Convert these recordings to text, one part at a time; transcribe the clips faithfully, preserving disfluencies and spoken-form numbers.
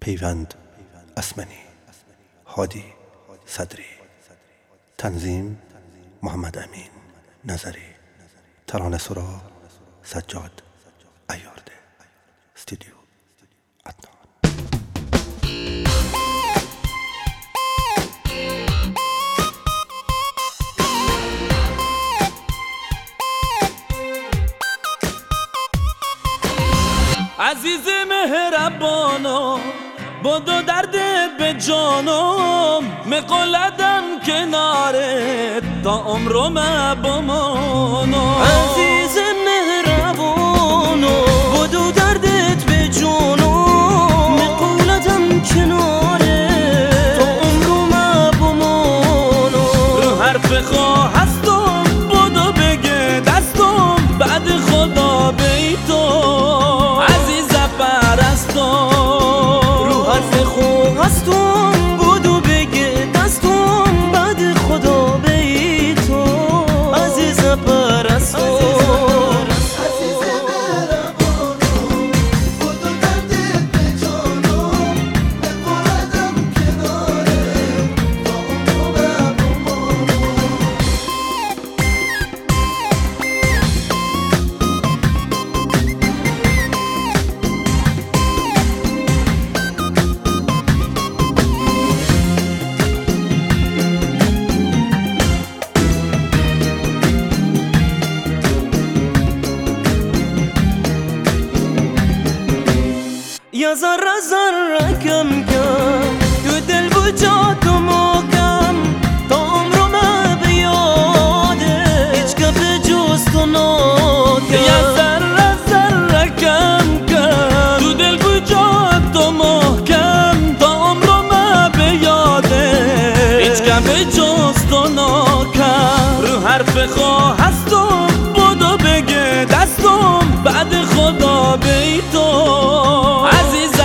پیوند اسمنی، هادی صدری، تنظیم محمد امین نظری، ترانه سرا سجاد ایارده، استودیو عدنان. عزیز مهربانم بدو دردت به جانم، مقلدم کنارت تا عمرم بمانم. عزیز مهربانم بدو دردت به جانم، مقلدم کنارت تا عمرم بمانم. رو حرف خواه هستم بدو بگه دستم، بعد خدا بیتم هستم بودو بگه دستم، بعد خدا بی تو عزیز پرستم. عزیز مهربانم بودو دردت به جانم، مقلدم کنارت تا عمرم بمانم. یا ذره ذره کم کم تو دل بجات و محکم، تا عمرم بیاده هیچ که به جز تو ناکم. یا ذره ذره کم کم تو دل بجات و محکم، تا عمرم بیاده هیچ که به جز تو ناکم. رو حرف خواه هستم بدو بگه دستم، بعد خدا بیتم عزیز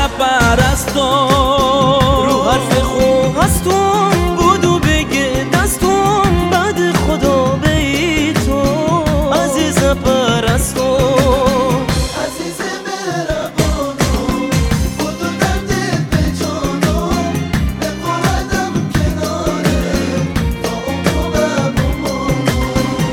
پرستم. رو حرف خواه هستم بودو بگه دستم، بعد خدا بی تو عزیز پرستم. عزیز مهربانم بودو دردت به جانم، مقلدم کنارت تا عمرم بمانم.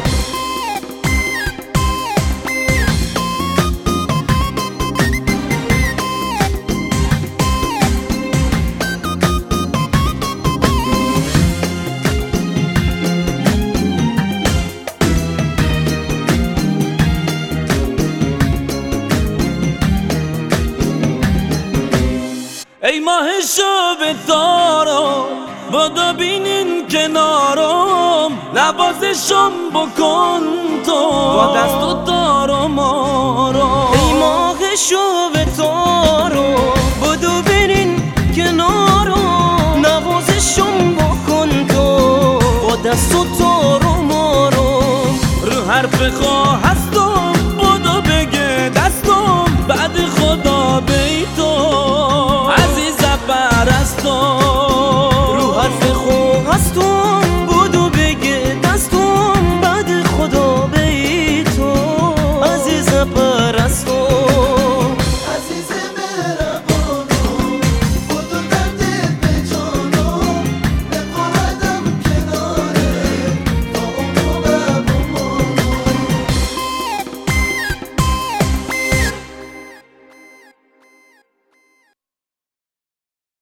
ای ماه شب تارم بدو بینین کنارم، نوازشم بکن تو با دست و دارم آرام. ای ماه شب تارو بدو بینین کنارم، نوازشم بکن تو با دست و تارو مارم. رو حرف خواه